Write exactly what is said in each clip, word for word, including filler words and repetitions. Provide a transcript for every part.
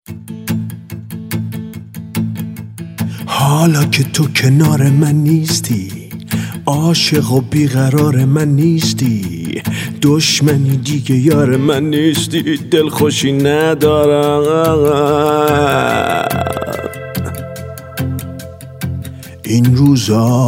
حالا که تو کنار من نیستی، عاشق و بیقرار من نیستی، دشمنی دیگه یار من نیستی، دلخوشی ندارم این روزا.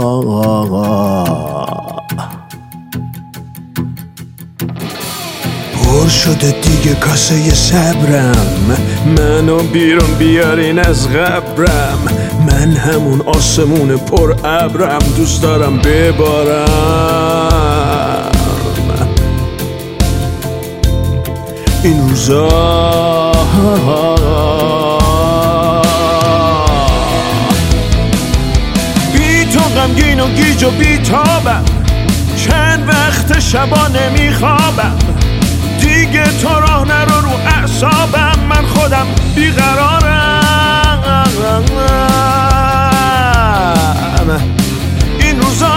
پر شده دیگه کاسه صبرم، منو بیرون بیارین از قبرم، من همون آسمون پر ابرم، دوست دارم ببارم این روزا. بی تو غمگین و گیج و بی تابم، چند وقت شبا نمیخوابم، دیگه تو راه نرو رو اعصابم، من خودم بیقرارم این روزا.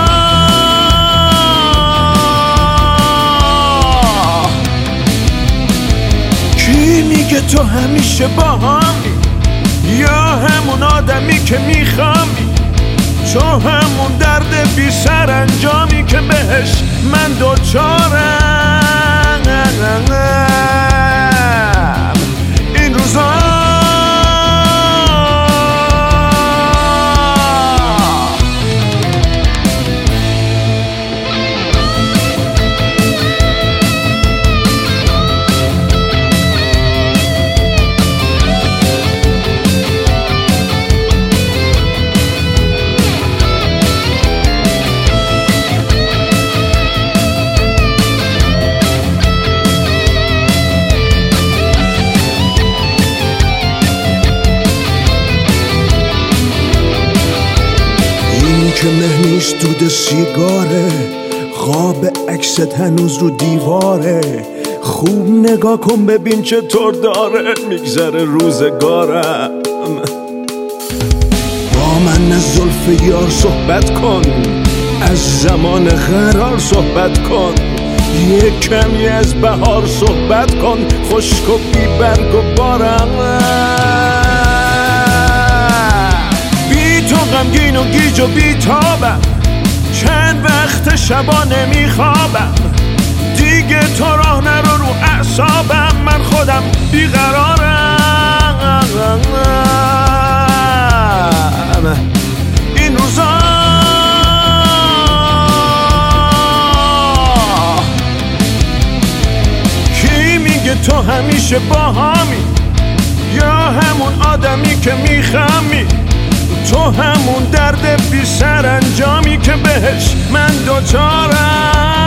کی میگه تو همیشه با همی، یا همون آدمی که میخوامی، تو همون درد بی سرانجامی که بهش من دوچارم این روزا. که مه نیست دود سیگاره، خواب عکست هنوز رو دیواره، خوب نگاه کن ببین چطور داره میگذره روزگارم. با من از زلف یار صحبت کن، از زمان قرار صحبت کن، یک کمی از بهار صحبت کن، خشک و بی برگ و بارم. تو غمگین و گیج و بی تابم، چند وقت شبا نمیخوابم، دیگه تو راه نرو رو اعصابم، من خودم بیقرارم این روزا. کی میگه تو همیشه با همی، یا همون آدمی که میخمی، تو همون درد بی سرانجامی که بهش من دوچارم